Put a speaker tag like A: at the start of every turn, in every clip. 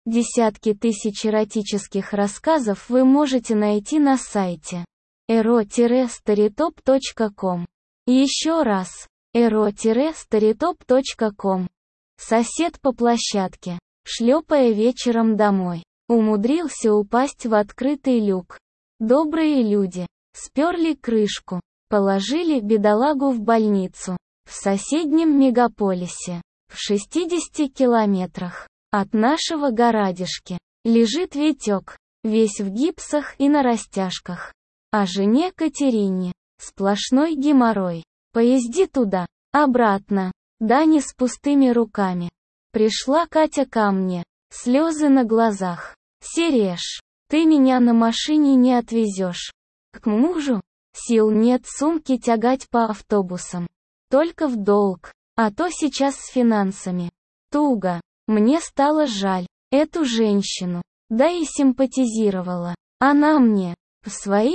A: Десятки тысяч эротических рассказов вы можете найти на сайте ero-storytop.com. Еще раз. ero-storytop.com. Сосед по площадке, шлепая вечером домой, умудрился упасть в открытый люк. Добрые люди сперли крышку, положили бедолагу в больницу. В соседнем мегаполисе, в 60 километрах от нашего городишки, лежит Витек, весь в гипсах и на растяжках. А жене Катерине сплошной геморрой. Поезди туда, обратно, да не с пустыми руками. Пришла Катя ко мне, слезы на глазах. Сереж, ты меня на машине не отвезешь. К мужу? Сил нет сумки тягать по автобусам. Только в долг, а то сейчас с финансами. Туго. Мне стало жаль эту женщину, да и симпатизировала. Она мне, в свои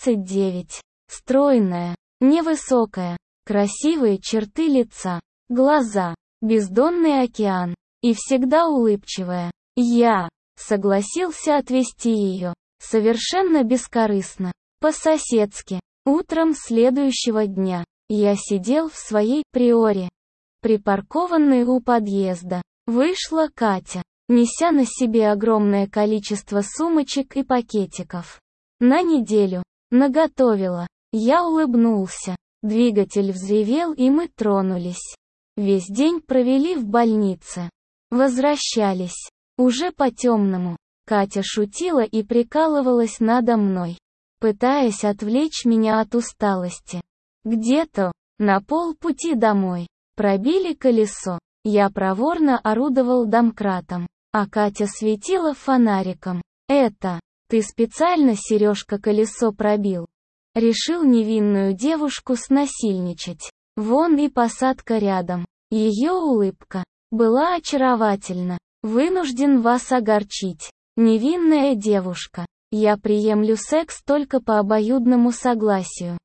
A: 39, стройная, невысокая, красивые черты лица, глаза, бездонный океан, и всегда улыбчивая. Я согласился отвезти ее, совершенно бескорыстно, по-соседски. Утром следующего дня я сидел в своей приоре, припаркованной у подъезда. Вышла Катя, неся на себе огромное количество сумочек и пакетиков. На неделю наготовила. Я улыбнулся. Двигатель взревел, и мы тронулись. Весь день провели в больнице. Возвращались. Уже по-темному. Катя шутила и прикалывалась надо мной, пытаясь отвлечь меня от усталости. Где-то на полпути домой пробили колесо. Я проворно орудовал домкратом, а Катя светила фонариком. «Это, ты специально, Сережка, колесо пробил?» Решил невинную девушку снасильничать. Вон и посадка рядом. Ее улыбка была очаровательна. «Вынужден вас огорчить, невинная девушка. Я приемлю секс только по обоюдному согласию.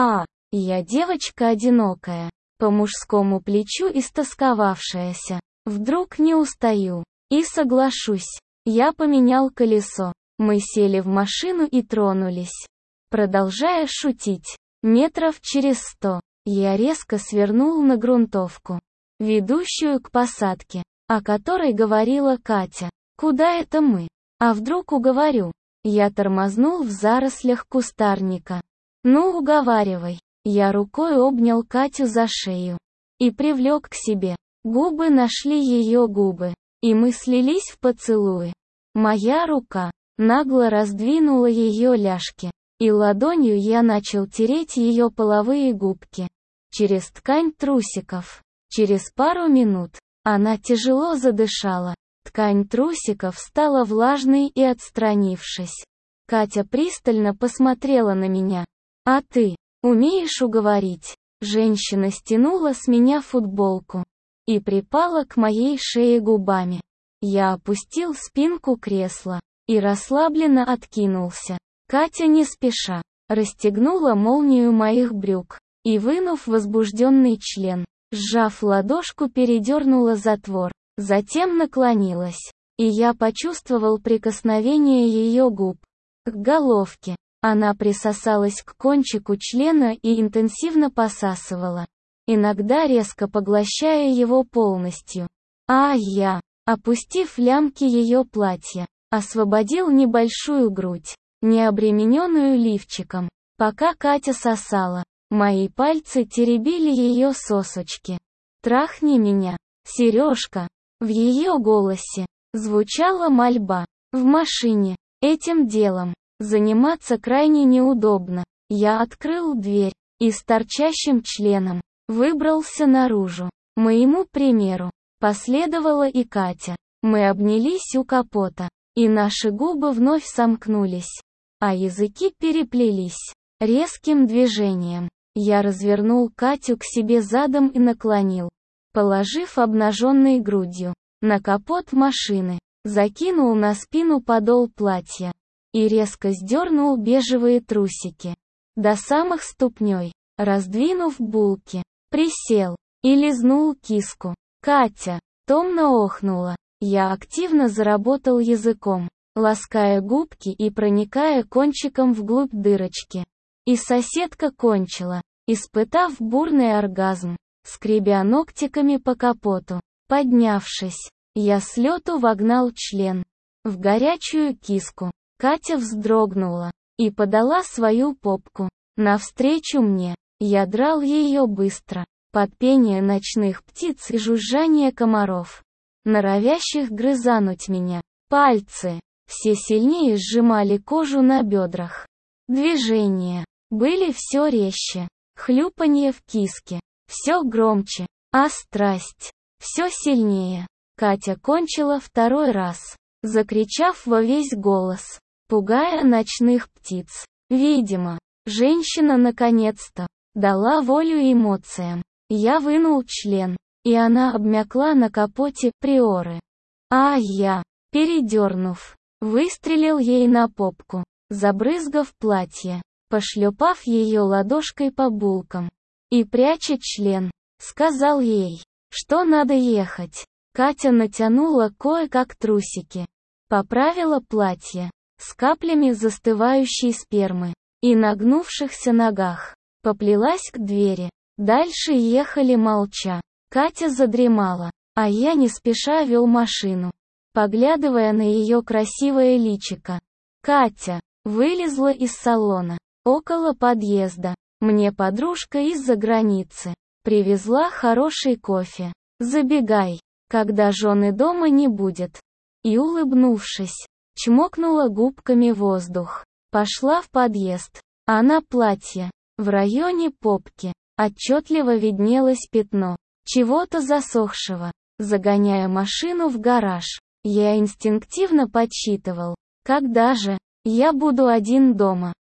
A: Я девочка одинокая, по мужскому плечу истосковавшаяся. Вдруг не устаю. И соглашусь. Я поменял колесо. Мы сели в машину и тронулись. Продолжая шутить, метров через 100, я резко свернул на грунтовку, ведущую к посадке, о которой говорила Катя. Куда это мы? А вдруг уговорю? Я тормознул в зарослях кустарника. Ну, уговаривай. Я рукой обнял Катю за шею и привлек к себе. Губы нашли ее губы, и мы слились в поцелуи. Моя рука нагло раздвинула ее ляжки, и ладонью я начал тереть ее половые губки через ткань трусиков. Через пару минут она тяжело задышала. Ткань трусиков стала влажной, и, отстранившись, Катя пристально посмотрела на меня. «А ты умеешь уговорить?» Женщина стянула с меня футболку и припала к моей шее губами. Я опустил спинку кресла и расслабленно откинулся. Катя не спеша расстегнула молнию моих брюк и, вынув возбужденный член, сжав ладошку, передернула затвор. Затем наклонилась, и я почувствовал прикосновение ее губ к головке. Она присосалась к кончику члена и интенсивно посасывала, иногда резко поглощая его полностью. А я, опустив лямки ее платья, освободил небольшую грудь, не обремененную лифчиком. Пока Катя сосала, мои пальцы теребили ее сосочки. «Трахни меня, Сережка!» В ее голосе звучала мольба. В машине этим делом заниматься крайне неудобно. Я открыл дверь и с торчащим членом выбрался наружу. Моему примеру последовала и Катя. Мы обнялись у капота, и наши губы вновь сомкнулись, а языки переплелись. Резким движением я развернул Катю к себе задом и наклонил, положив обнаженной грудью на капот машины, закинул на спину подол платья и резко сдернул бежевые трусики до самых ступней, раздвинув булки, присел и лизнул киску. Катя томно охнула, Я активно заработал языком, лаская губки и проникая кончиком вглубь дырочки. И соседка кончила, испытав бурный оргазм, скребя ногтиками по капоту. Поднявшись, я с лету вогнал член в горячую киску. Катя вздрогнула и подала свою попку навстречу мне. Я драл ее быстро, под пение ночных птиц и жужжание комаров, норовящих грызануть меня. Пальцы все сильнее сжимали кожу на бедрах. Движения были все резче, хлюпанье в киске все громче, а страсть все сильнее. Катя кончила второй раз, закричав во весь голос, пугая ночных птиц. Видимо, женщина наконец-то дала волю эмоциям. Я вынул член, и она обмякла на капоте приоры. А я, передернув, выстрелил ей на попку, забрызгав платье, пошлепав ее ладошкой по булкам. И пряча член, сказал ей, что надо ехать. Катя натянула кое-как трусики, поправила платье с каплями застывающей спермы и нагнувшихся ногах, поплелась к двери. Дальше ехали молча. Катя задремала, а я не спеша вел машину, поглядывая на ее красивое личико. Катя вылезла из салона. Около подъезда мне подружка из-за границы привезла хороший кофе. Забегай, когда жены дома не будет. И, улыбнувшись, чмокнула губками воздух. Пошла в подъезд, а на платье, в районе попки, отчетливо виднелось пятно чего-то засохшего. Загоняя машину в гараж, я инстинктивно подсчитывал, когда же я буду один дома.